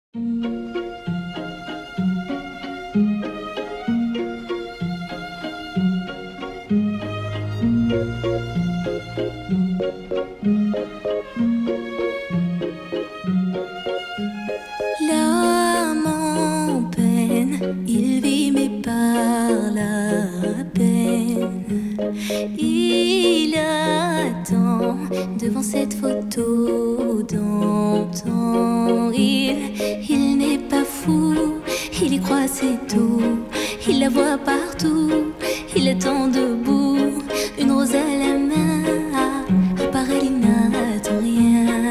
L'âme en peine, il vit mais par la peine. Il attend devant cette photo d'antan. Il n'est pas fou, il y croit c'est tout. Il la voit partout, il attend debout, une rose à la main. À part elle, il n'attend rien.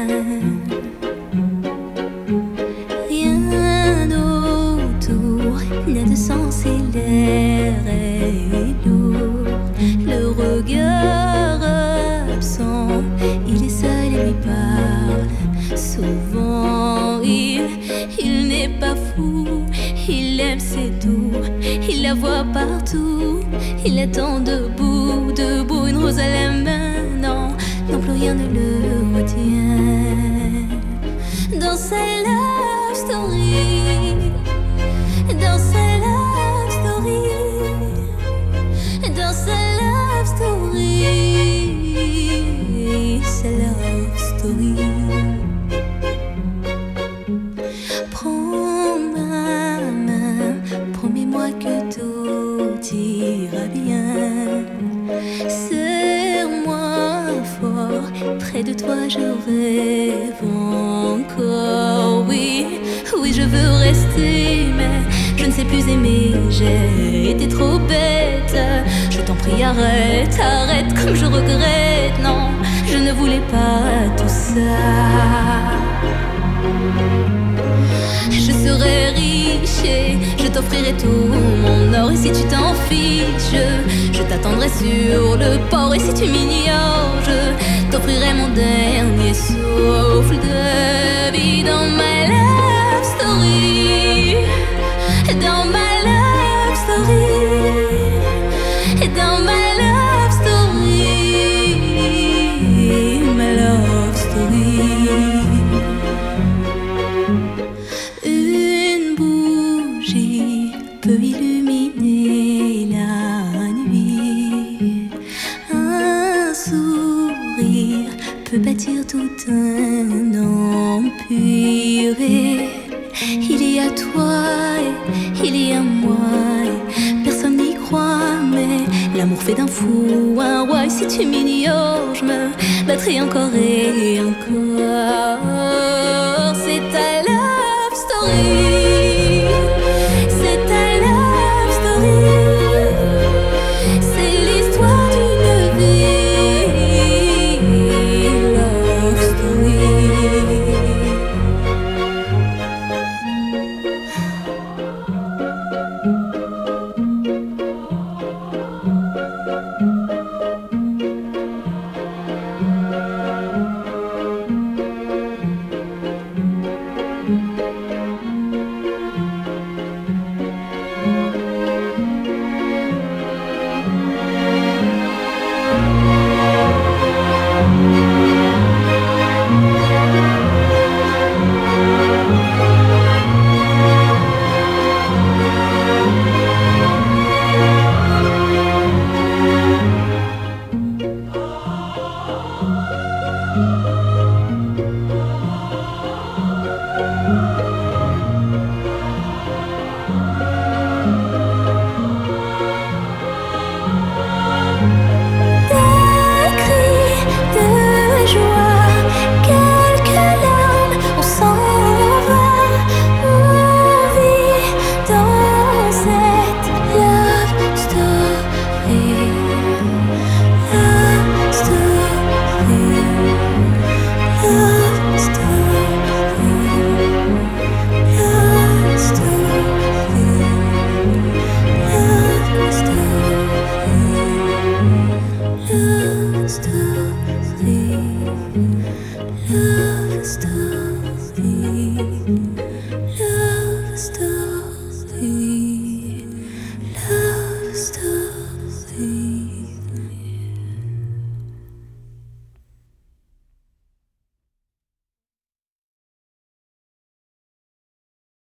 Rien autour n'a de sens et l'air est lourd. Le regard absent, il est seul et lui parle. Souvent il n'est pas fou, il aime c'est tout. Il la voit partout, il attend debout, debout, une rose à la main. Non, non plus rien ne le retient. Dans sa love story, dans sa love story, dans sa love story, sa love story. Prends ma main, promets-moi que tout ira bien. Serre-moi fort, près de toi je rêve encore. Oui, oui je veux rester, mais je ne sais plus aimer. J'ai été trop bête. Je t'en prie arrête, arrête comme je regrette. Non, je ne voulais pas tout ça. Je serai riche et je t'offrirai tout mon or. Et si tu t'en fiches, je t'attendrai sur le port. Et si tu m'ignores, je t'offrirai mon dernier souffle de vie. Dans ma love story, dans ma love story, dans ma love story, ma love story. Une bougie peut illuminer la nuit. Un sourire peut bâtir tout un empire. Et il y a toi et il y a moi. Et personne n'y croit, mais l'amour fait d'un fou un roi. Et si tu m'ignores, je me battrai encore et encore. C'est ta love story.